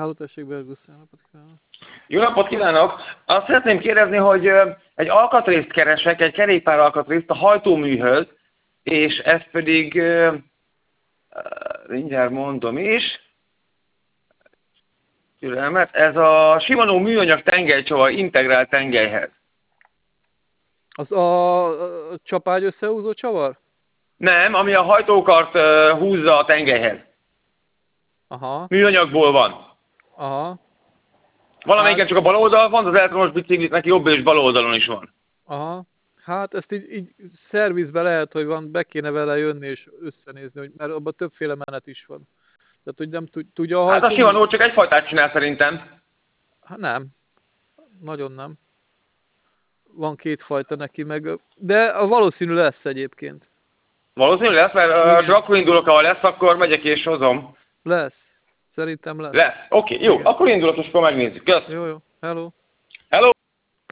Háló, tessék, Bergusz, jó napot kívánok. Jó napot kívánok! Azt szeretném kérdezni, hogy egy alkatrészt keresek, egy kerékpár alkatrészt a hajtóműhöz, és ez pedig, mindjárt mondom is, türelmet, ez a Shimano műanyag tengelycsavar integrált tengelyhez. Az a csapágy összehúzó csavar? Nem, ami a hajtókart húzza a tengelyhez. Aha, Műanyagból van. aha, Valamelyiken csak a bal oldal van, az elektromos bicikliknek jobb és bal oldalon is van. aha. Hát ezt így szervizbe lehet, hogy van, be kéne vele jönni és összenézni, hogy, mert abban többféle menet is van. Tehát, hogy nem tudja a Hát a hajtó... Shimano csak egyfajtát csinál szerintem. Hát nem, nagyon nem. Van két fajta neki meg, de valószínű lesz egyébként. Valószínű lesz, mert csak akkor indulok, ahol lesz, akkor megyek és hozom. Lesz. Szerintem lesz. Lesz. Oké, jó. Igen. Akkor indulok, és akkor megnézzük. Kösz. Jó, hello.